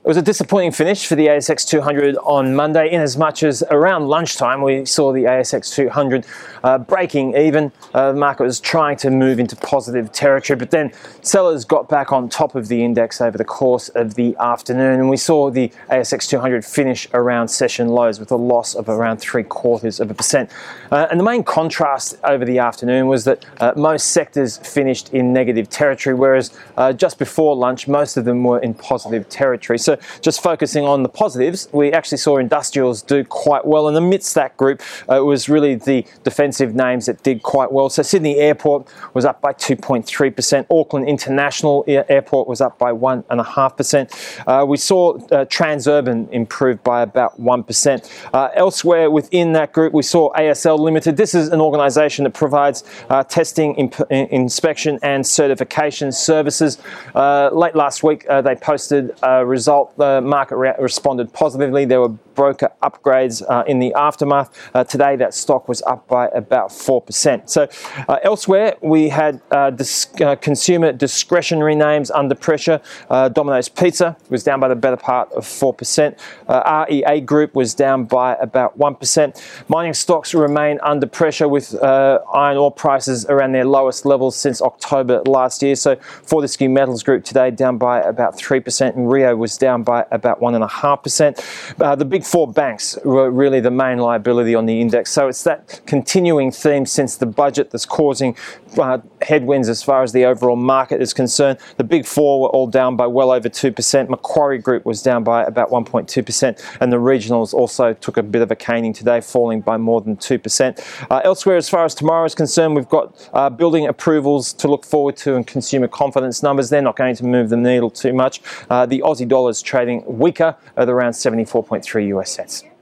It was a disappointing finish for the ASX 200 on Monday, in as much as around lunchtime we saw the ASX 200 breaking even. The market was trying to move into positive territory, but then sellers got back on top of the index over the course of the afternoon, and we saw the ASX 200 finish around session lows with a loss of around 0.75%. And the main contrast over the afternoon was that most sectors finished in negative territory, whereas just before lunch most of them were in positive territory. So just focusing on the positives, we actually saw industrials do quite well, and amidst that group it was really the defensive names that did quite well. So Sydney Airport was up by 2.3%, Auckland International Airport was up by 1.5%. We saw Transurban improve by about 1%. Elsewhere within that group we saw ASL Limited. This is an organisation that provides testing, inspection and certification services. Late last week they posted a result. The market responded positively. There were broker upgrades in the aftermath. Today that stock was up by about 4%. So elsewhere we had consumer discretionary names under pressure. Domino's Pizza was down by the better part of 4%. REA Group was down by about 1%. Mining stocks remain under pressure with iron ore prices around their lowest levels since October last year. So Fortescue Metals Group today down by about 3%, and Rio was down by about 1.5%. The big four banks were really the main liability on the index. So it's that continuing theme since the budget that's causing headwinds as far as the overall market is concerned. The big four were all down by well over 2%. Macquarie Group was down by about 1.2%, and the regionals also took a bit of a caning today, falling by more than 2%. Elsewhere, as far as tomorrow is concerned, we've got building approvals to look forward to and consumer confidence numbers. They're not going to move the needle too much. The Aussie dollar is trading weaker at around 74.3 US cents.